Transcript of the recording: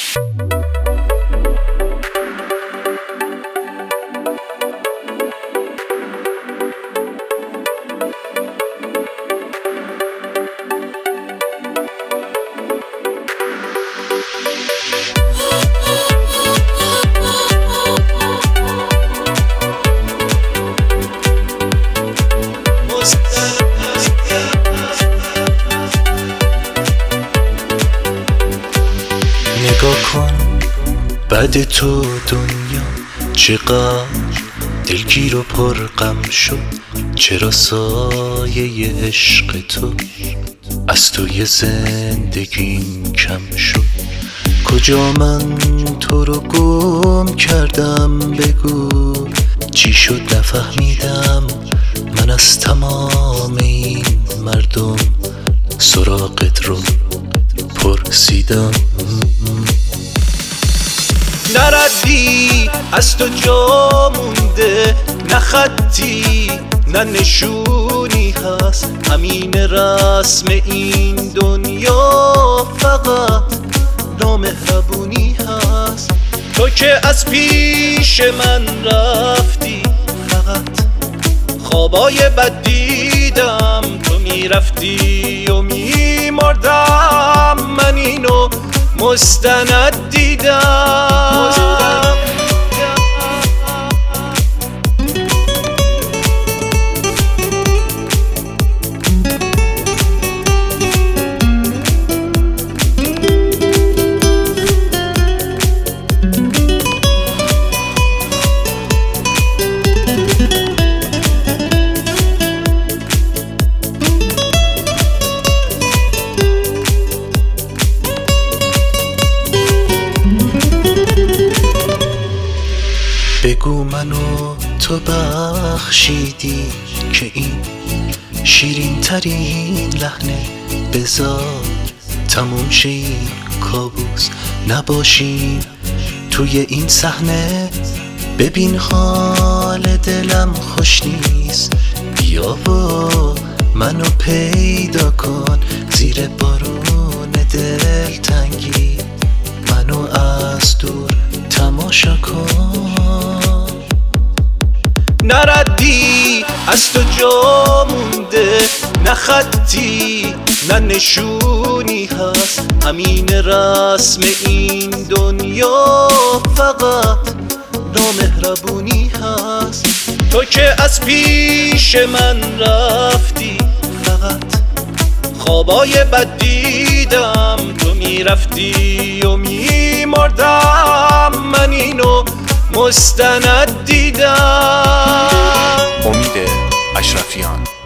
نگاه کن بعد تو دنیا چقدر دلگیر و پرغم شد، چرا سایه عشق تو از توی زندگیم کم شد. کجا من تو رو گم کردم بگو، چی شد نفهمیدم. من از تمام این مردم سراغت رو پرسیدم. نردی از تو جا مونده، نه خطی نه نشونی هست، همین رسم این دنیا فقط نامهربونی هست. تو که از پیش من رفتی، فقط خوابای بد دیدم. تو میرفتی و میمردم، من اینو مستند دیدم. بگو منو تو بخشیدی که این شیرین ترین لحنه بذار تموم شه، این کابوس نباشیم توی این صحنه. ببین حال دلم خوش نیست، بیا و منو پیدا کن زیر بارون دلتنگی. منو از دور تماشا کن. نردی از تو جا مونده، نه خطی نه نشونی هست، همین رسم این دنیا فقط نامهربونی هست. تو که از پیش من رفتی، فقط خوابای بد دیدم. تو میرفتی و میمردم، من اینو مستند دیدم. امید اشرفیان.